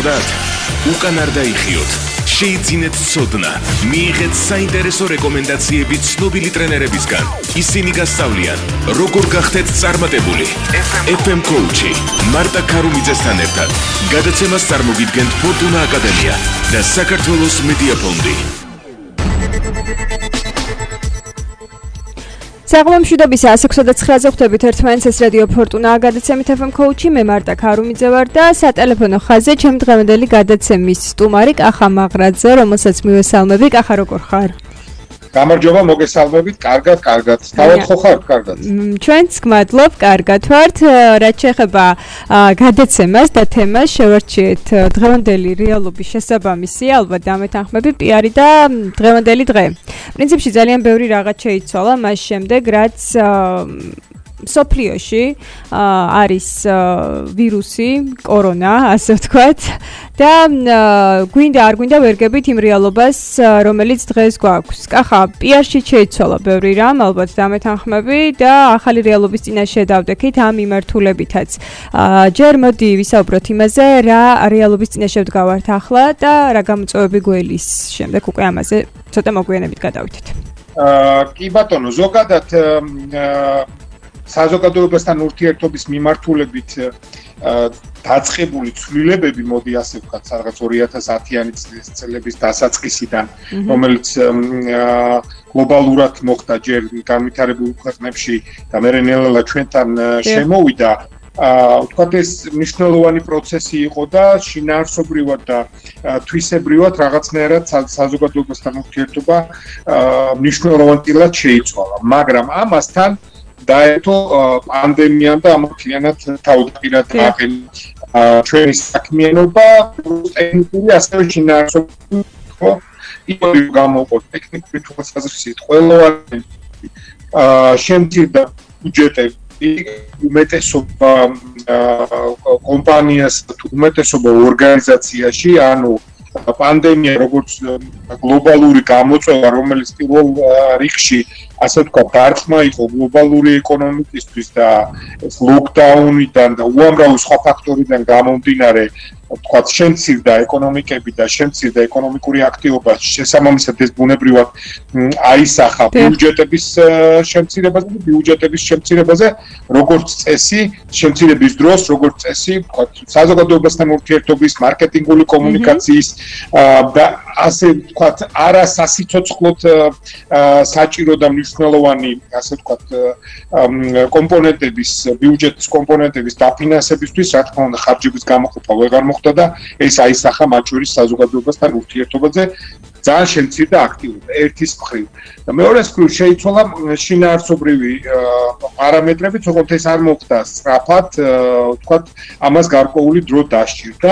გიცოდათ? უკან არ დაიხიოთ. შეიძინეთ ცოდნა. მიიღეთ საინტერესო რეკომენდაციები ცნობილი ტრენერებისგან. ისინი გასწავლიან, როგორ გახდეთ წარმატებული. FM Coach-ი მარტა ქარუმიძესთან ერთად. გადაცემას წარმოგიდგენთ ფორტუნა აკადემია და საქართველოს მედია ფონდი. საღამომშვიდობის 129-ზე ხვდებით ერთმანეთს ეს რადიო ფორტუნა გადაცემით FM Coach-ი, მე მარტა ქარუმიძე ვარ და სატელეფონო ხაზზე ჩემი დღევანდელი გადაცემის სტუმარი კახა მაღრაძე, რომელსაც მივესალმები. კახა, როგორ ხარ? გამარჯობა, მოგესალმებით. კარგად. თავად ხო ხართ კარგად? ჩვენც გმადლობ, კარგად ვართ. რაც შეეხება გადაცემას და თემას, შევარჩიეთ დღევანდელი რეალობის შესაბამისი, ალბათ დამეთანხმები პიარი და დღევანდელი დღე. პრინციპში ძალიან ბევრი რაღაც შეიცვალა მას შემდეგ, რაც სოფლიოში არის ვირუსი, კორონა, ასე ვთქვათ, და გვინდა არ გვინდა ვერგებით იმ რეალობას, რომელიც დღეს გვაქვს. კახა, პიარში შეიცვალა ბევრი რამ, ალბათ დამეთანხმები და ახალი რეალობის წინაშე დავდექით ამ მიმართულებითაც. ჯერ მოდი ვისაუბროთ იმაზე, რა რეალობის წინაშე ვდგავართ ახლა და რა გამოწვევები გველის შემდეგ უკვე ამაზე ცოტა მოგვიანებით გადავითეთ. კი ბატონო, ზოგადად საზოგადოებასთან ურთიერთობის მიმართულებით დაწყებული ცვლილებები, მოდი ასე ვთქვათ, რაღაც 2010-იანი წლების დასაწყისიდან, რომელიც გლობალურად მოხდა ჯერ განვითარებულ ქვეყნებში და მერე ნელა ჩვენთან შემოვიდა. ვთქვათ, ეს მნიშვნელოვანი პროცესი იყო და შინაარსობრივად და თვისებრივად რაღაცნაირად საზოგადოებასთან ურთიერთობა მნიშვნელოვანად შეიცვალა, მაგრამ ამასთან დაეთო პანდემიამ და ამათლიანად თავდაპირად აყენა ჩვენი საქმიანობა, ტექნიკური ასევე შინაარსობრივი, ხო? იგივე გამოყო ტექნიკური თვალსაზრისით ყველოვანი შემცირდა ბიუჯეტები, უმეტესობა კომპანიას, უმეტესობა ორგანიზაციაში, ანუ პანდემია როგორც გლობალური გამოწვევა, რომელიც პირველ რიგში ასე ვთქვათ, დარტყმა იყო გლობალური ეკონომიკისთვის და ეს ლოკდაუნიდან და უამრავი სხვა ფაქტორიდან გამომდინარე, ვთქვათ, შემცირდა ეკონომიკები და შემცირდა ეკონომიკური აქტივობა, შესაბამისად ეს ბუნებრივად აისახა ბიუჯეტების შემცირებაზე და ბიუჯეტების შემცირებაზე, როგორც წესი, შემცირების დროს, როგორც წესი, ვთქვათ, საზოგადოებასთან ურთიერთობის, მარკეტინგული კომუნიკაციის და ასე ვთქვათ, არასასიცოცხლოდ საჭირო და მნიშვნელოვანი, ასე ვთქვათ, კომპონენტების, ბიუჯეტის კომპონენტების დაფინანსებისთვის, რა თქმა უნდა, ხარჯების გამოყოფა ვეღარ მოხდა და ეს აისახა მათ შორის საზოგადოებასთან ურთიერთობაზე ძალიან შემცირდა აქტივობა ერთის მხრივ. და მეორეს მხრივ შეიცვალა შინაარსობრივი პარამეტრები, თუმცა ეს არ მოხდა სწრაფად, ვთქვათ, ამას გარკვეული დრო დასჭირდა.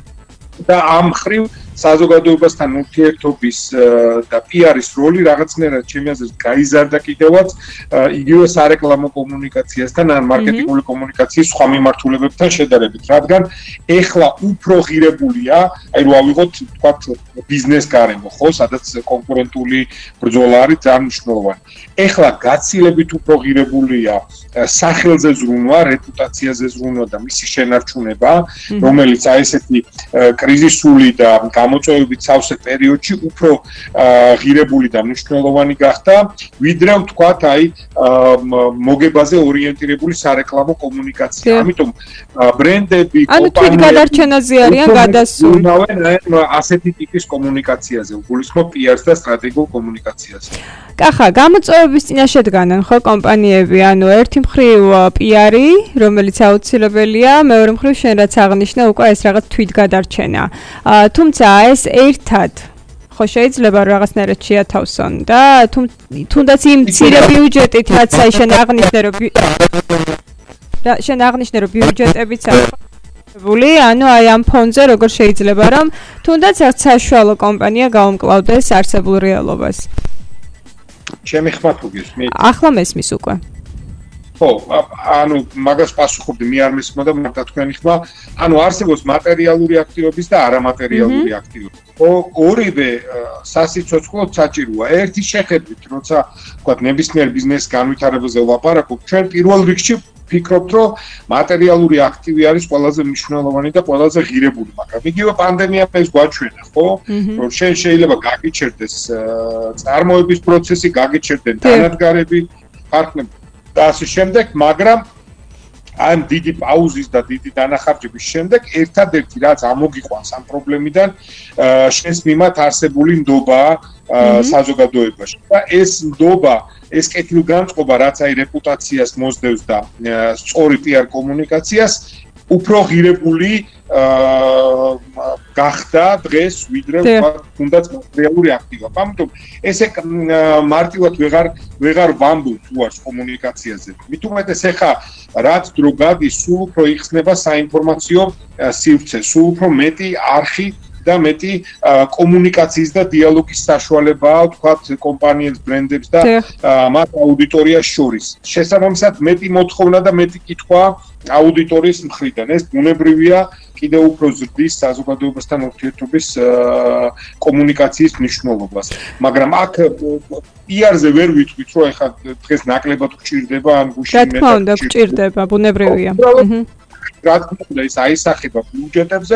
და ამ მხრივ საზოგადოებასთან ურთიერთობის და პიარის როლი რაღაცნაირად ჩემი აზრით გაიზარდა კიდევაც იგივე სარეკლამო კომუნიკაციასთან ან მარკეტინგული კომუნიკაციის სხვა მიმართულებებთან შედარებით, რადგან ეხლა უფრო ღირებულია, აი რო ავიღოთ, ვთქვათ, ბიზნეს გარემო, ხო, სადაც კონკურენტული ბრძოლა არის ძალიან მნიშვნელოვანი. ეხლა გაცილებით უფრო ღირებულია სახელზე ზრუნვა, რეპუტაციაზე ზრუნვა და მისი შენარჩუნება, რომელიც აი ესეთი კრიზისული და გამოწვევებით სავსე პერიოდში უფრო ღირებული და მნიშვნელოვანი გახდა, ვიდრე ვთქვათ, აი მოგებაზე ორიენტირებული სარეკლამო კომუნიკაცია. ამიტომ ბრენდები, ანუ თვითგადარჩენაზე არიან გადასული. ასეთი ტიპის კომუნიკაციაზე, უგულისხმობ პიარს და სტრატეგიულ კომუნიკაციაზე. კახა, გამოწვევების წინაშე დგანან ხო კომპანიები, ანუ ერთი მხრივ პიარი, რომელიც აუცილებელია, მეორე მხრივ შენ რაც აღნიშნე, უკვე ეს რაღაც თვითგადარჩენა. თუმცა ეს ერთად ხო შეიძლება რაღაცნაირად შეათავსონ და თუნდაც იმ მცირე ბიუჯეტით, რაც აი შენ აღნიშნე რომ ბიუჯეტებიც აქვს, ანუ აი ამ ფონზე როგორ შეიძლება რომ თუნდაც ერთ საშუალო კომპანია გაუმკლავდეს არსებულ რეალობას. ჩემი ხმა თუ გესმის? ახლა მესმის უკვე. ხო, ანუ მაგას პასუხობდი, მე არ მესმოდა, მაგრამ თქვენი ხმა, ანუ არსებობს მატერიალური აქტივობის და არამატერიალური აქტივობა. ხო, ორივე სასიცოცხლოდ საჭიროა. ერთი შეხედვით, როცა ვთქვათ, ნებისმიერ ბიზნეს განვითარებაზე ვლაპარაკობ, ჩვენ პირველ რიგში ვფიქრობთ, რომ მატერიალური აქტივი არის ყველაზე მნიშვნელოვანი და ყველაზე ღირებული, მაგრამ იგივე პანდემიამ ეს გვაჩვენა, ხო? რომ შეიძლება გაგიჩერდეს წარმოების პროცესი, გაგიჩერდნენ თანადგარები, პარტნიორები და ასე შემდეგ, მაგრამ ამ დიდი პაუზის და დიდი დანახარჯების შემდეგ ერთადერთი რაც ამოგიყვანს ამ პრობლემიდან შენს მიმართ არსებული ნდობაა საზოგადოებაში და ეს ნდობა ეს კეთილგანწყობა რაც აი რეპუტაციას მოსდევს და სწორი PR კომუნიკაციას უფრო ღირებული გახდა დღეს ვიდრე თუნდაც მატერიალური აქტივა. ამიტომ ესე მარტივად ვეღარ ვამბობ თუ არის კომუნიკაციაზე. მით უმეტეს ეხა რაც დრო გადის, სულ უფრო იხსნება საინფორმაციო სივრცე, სულ უფრო მეტი არხი და მეტი კომუნიკაციის და დიალოგის საშუალებაა თქვათ კომპანიებს, ბრენდებს და მათ აუდიტორიას შორის. შესაბამისად მეტი მოთხოვნა და მეტი კითხვა აუდიტორიის მხრიდან. ეს ბუნებრივია კიდევ უფრო ზრდის საზოგადოებასთან ურთიერთობის კომუნიკაციის მნიშვნელობას. მაგრამ აქ PR-ზე ვერ ვიტყვით, რომ ეხლა დღეს ნაკლებად გვჭირდება ან გუშინ მეტად. რა თქმა უნდა, გვჭირდება, ბუნებრივია. რა თქმა უნდა, ეს აისახება ბიუჯეტებზე,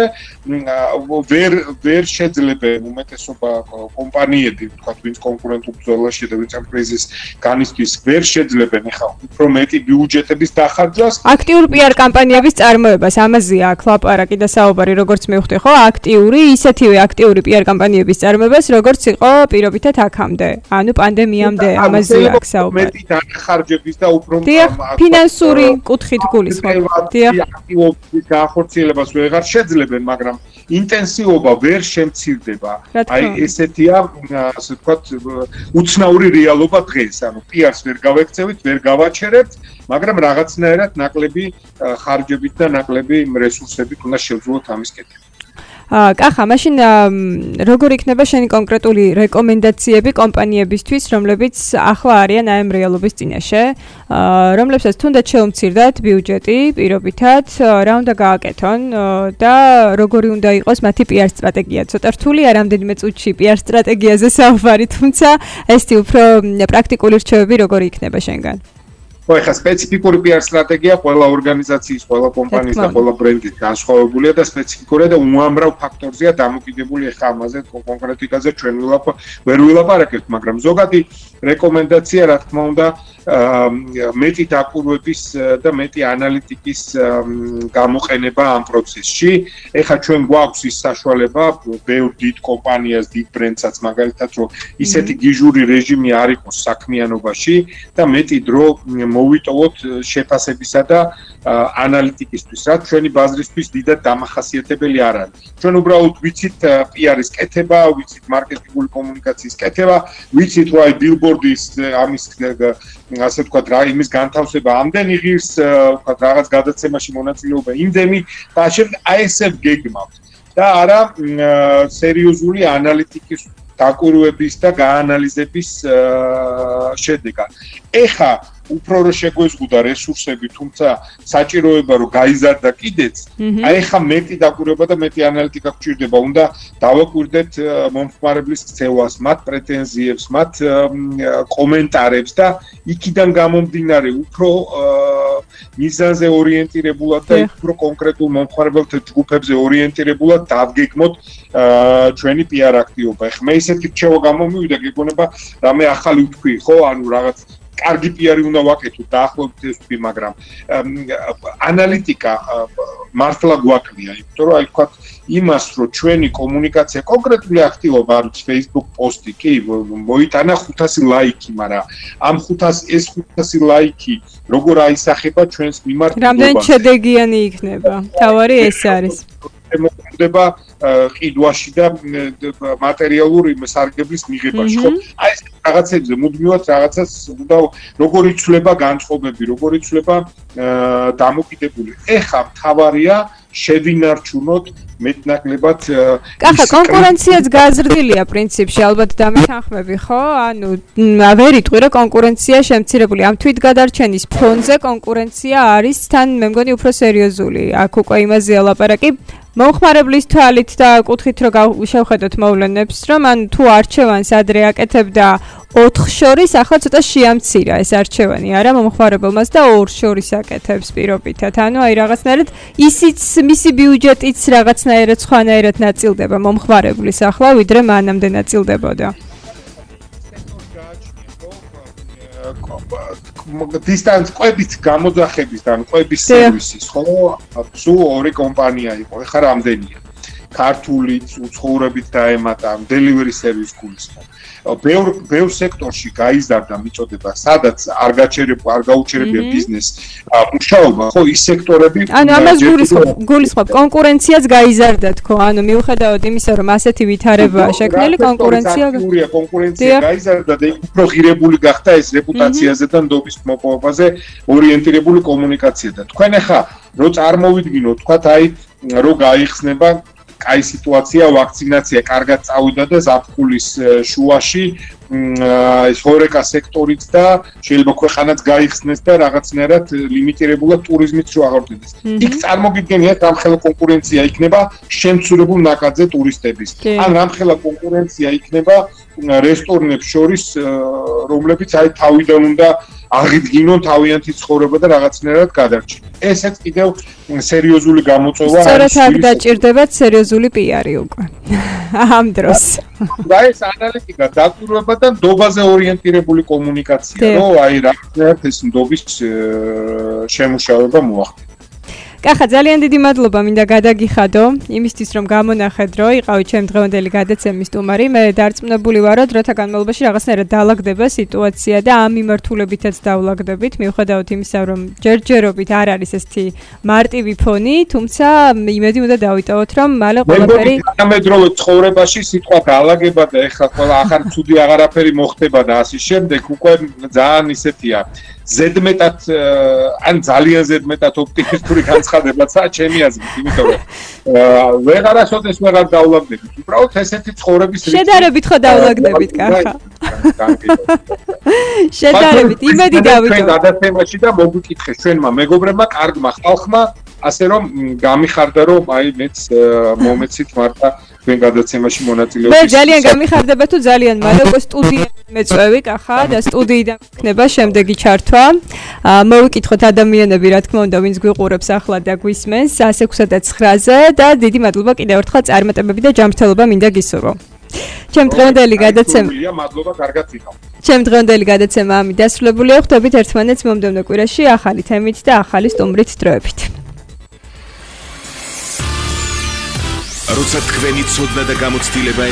ვერ შეძლებენ უმეტესობა კომპანიები, თქვათ, ვინც კონკურენტულ ბრძოლაში და ვინც ამ კრიზისის განიცდის, ვერ შეძლებენ ეხლა უფრო მეტი ბიუჯეტების დახარჯვას. აქტიურ PR კამპანიების წარმოებას, ამაზეა აქ ლაპარაკი და საუბარი, როგორც მივხვდი, ხო? ისეთივე აქტიური PR კამპანიების წარმოებას, როგორც იყო პირობითად აქამდე, ანუ პანდემიამდე, ამაზეა აქ საუბარი. მეტი დახარჯების და უფრო ფინანსური კუთხით გულისხმობ. აქტივობის განხორციელებას ვეღარ შეძლებენ, მაგრამ ინტენსივობა ვერ შემცირდება. აი ესეთია, ასე ვთქვათ, უცნაური რეალობა დღეს. ანუ PR-ს ვერ გავექცევით, ვერ გავაჩერებთ, მაგრამ რაღაცნაირად ნაკლები ხარჯებით და ნაკლები რესურსებით უნდა შევძლოთ ამის კეთება. კახა, მაშინ როგორ იქნება შენი კონკრეტული რეკომენდაციები კომპანიებისთვის, რომლებიც ახლა არიან ამ რეალობის წინაშე, რომლებსაც თუნდაც შეუმცირდათ ბიუჯეტი პირობითად, რა უნდა გააკეთონ და როგორი უნდა იყოს მათი PR სტრატეგია. ცოტა რთულია რამდენიმე წუთში PR სტრატეგიაზე საუბარი, თუმცა ესეთი უფრო პრაქტიკული რჩევები როგორი იქნება შენგან? ეხლა სპეციფიკური PR სტრატეგია ყველა ორგანიზაციის, ყველა კომპანიის და ყველა ბრენდის განსხვავებულია და სპეციფიკურია და უამრავ ფაქტორზეა დამოკიდებული ეხლა ამაზე კონკრეტიკაზე ჩვენ ვერ ვილაპარაკებთ, მაგრამ ზოგადი რეკომენდაცია რა თქმა უნდა მეტი დაკვირვების და მეტი ანალიტიკის გამოყენება ამ პროცესში. ეხლა ჩვენ გვაქვს ის საშუალება ბევრ დიდ კომპანიას, დიდ ბრენდსაც მაგალითად, რომ ისეთი გიჟური რეჟიმი არ იყოს საქმიანობაში და მეტი დრო მოვიტოვოთ შეფასებისა და ანალიტიკისთვის, რაც ჩვენი ბაზრისთვის დიდად დამახასიათებელი არ არის. ჩვენ უბრალოდ ვიცით PR-ის კეთება, ვიცით მარკეტინგული კომუნიკაციის კეთება, ვიცით რომ აი ბილბორდის ამის ასე ვთქვათ, რა იმის განთავსება ამდენი ღირს, ვთქვათ, რაღაც გადაცემაში მონაწილეობა იმდენი და შემდეგ აი ესე გეგმავთ. და არა სერიოზული ანალიტიკის დაკვირვების და გაანალიზების შედეგად. ეხა უფრო რო შეგვეზღუდა რესურსები, თუმცა საჭიროება რომ გაიზარდა კიდეც, აი ეხა მეტი დაკვირვება და მეტი ანალიტიკა გვჭირდება, უნდა დავაკვირდეთ მომხმარებლის ქცევას, მათ პრეტენზიებს, მათ კომენტარებს და იქიდან გამომდინარე უფრო მიზანზე ორიენტირებულად და უფრო კონკრეტულ მომხმარებელთა ჯგუფებზე ორიენტირებულად დავგეგმოთ ჩვენი PR აქტივობა. ეხლა მე ისეთი რჩევა გამომივიდა, გეგონება რამე ახალი ვთქვი, ხო, ანუ რაღაც კარგი PR-ი უნდა ვაკეთოთ დაახლოებით ეს ვთქვი, მაგრამ ანალიტიკა მართლა გვაკლია, იმიტომ რომ აი თქვათ იმას, რომ ჩვენი კომუნიკაცია კონკრეტული აქტივობა არის Facebook პოსტი, კი, მოიტანა 500 ლაიქი, მაგრამ ამ 500 ლაიქი როგორ აისახება ჩვენს მიმართ? რამდენი შედეგიანი იქნება? თავარი ეს არის. მოხდება ყიდვაში და მატერიალური სარგებლის მიღებაში, ხო? აი ეს რაღაცებზე მუდმივად რაღაცას უნდა როგორ იცვლება განწყობები, როგორ იცვლება დამოკიდებული. ეხა მთავარია შევინარჩუნოთ მეტნაკლებად კახა, კონკურენციაც გაზრდილია პრინციპში, ალბათ დამეთანხმები, ხო? ანუ ვერ იტყვი რომ კონკურენცია შემცირებული. ამ თვითგადარჩენის ფონზე კონკურენცია არის თან მე მგონი უფრო სერიოზული. აქ უკვე იმაზეა ლაპარაკი. მომხმარებლის თვალით და კუთხით რომ შევხედოთ მოვლენებს, რომ ან თუ არჩევანს ადრე აკეთებდა 4 შორის ახლა ცოტა შეამცირა ეს არჩევანი არა მომხმარებელმაც და 2 შორის აკეთებს პირობითად. ანუ აი რაღაცნაირად ისიც მისი ბიუჯეტიც რაღაცნაირად სხვანაირად ნაწილდება მომხმარებლის ახლა ვიდრე მანამდე ნაწილდებოდა. დისტანს ყვებით გამოძახების და ყვების სერვისის ხო სუ ორი კომპანია იყო ეხლა რამდენია ქართულიც უცხოურებით დაემატა delivery service გულისხმობ ბევრ სექტორში გაიზარდა მიწოდება სადაც არ გაუჩერებია ბიზნეს მუშაობა ხო ის სექტორები ანუ ამას გულისხმობ კონკურენციაც გაიზარდა თქო ანუ მიუხედავად იმისა რომ ასეთი ვითარებაა შექმნილი კონკურენცია გაიზარდა და უფრო ღირებული გახდა ეს რეპუტაციაზე და ნდობის მოპოვებაზე ორიენტირებული კომუნიკაცია და თქვენ ახლა რო წარმოვიდგინოთ თქვათ აი რო გაიხსნება კაი სიტუაცია ვაქცინაცია კარგად წავიდა და ზაფხულის შუაში ეს ჰორეკა სექტორიც და შეიძლება ქვეყანაც გაიხსნეს და რაღაცნაირად ლიმიტირებულად ტურიზმით შევაღწევდეს. იქ წარმოგიდგენიათ რამხელა კონკურენცია იქნება შემცირებულ ნაკადზე ტურისტების. ან რამხელა კონკურენცია იქნება რესტორნებს შორის რომლებიც აი თავიდან უნდა აღიდგინონ თავიანთი ცხოვრება და რაღაცნაირად გადარჩინონ. ესეც კიდევ სერიოზული გამოწვევა არის. სწორედ აქ დაჭირდებათ სერიოზული პიარი უკვე. ამ დროს. და ეს ანალიტიკა დაკვირვება და ნდობაზე ორიენტირებული კომუნიკაცია, რომ აი რაღაცნაირად ეს ნდობის შემუშავება მოახდინოს. კახა ძალიან დიდი მადლობა მინდა გადაგიხადო იმისთვის რომ გამონახეთ რომ იყავით ჩემ დღევანდელი გადაცემის სტუმარი მე დარწმუნებული ვარ რომ დროთა განმავლობაში რაღაცნაირად დაალაგდება სიტუაცია და ამ მიმართულებითაც დაალაგდებით მიუხედავად იმისა რომ ჯერჯერობით არ არის ესეთი მარტივი ფონი თუმცა იმედი უნდა დავიტოვოთ რომ მალე ყველაფერი თანამედროვე ცხოვრებაში სიტყვა დაალაგება და ეხლა ყველა ახალ ცუდი აღარაფერი მოხდება და ასე შემდეგ უკვე ძალიან ისეთია ზედმეტად ან ძალიან ზედმეტად ოპტიმისტური განცხადებაა ჩემი აზრით, იმიტომ რომ ვეღარასოდეს ვეღარ დაულაგდებით. უბრალოდ ესეთი ცხოვრების რიცხვი შედარებით ხო დაულაგდებით, კახა. შედარებით, იმედი დავიტოვოთ. ჩვენ გადაცემაში და მოგვიკითხეს ჩვენმა მეგობრებმა, კარგმა ხალხმა, ასე რომ გამიხარდა რომ აი მეც მომეცით მარტა ჩვენ გადაცემაში მონაწილეობის. მე ძალიან გამიხარდება თუ ძალიან მალე უკვე სტუდიაში მეწვევი კახა და სტუდიიდან იქნება შემდეგი ჩართვა. მოვიკითხოთ ადამიანები რა თქმა უნდა ვინც გვიყურებს ახლა და გვისმენს 106-ზე და დიდი მადლობა კიდევ ერთხელ წარმატებები და ჯანმრთელობა მინდა გისურვო. ჩემ დღევანდელი გადაცემა მადლობა კარგად ვიყავ. ჩემ დღევანდელი გადაცემა ამით დასრულებულია. ხვდებით ერთმანეთს მომდევნო კვირაში ახალი თემით და ახალი სტუმრით დროებით. როცა თქვენი ცოდნა და გამოცდილება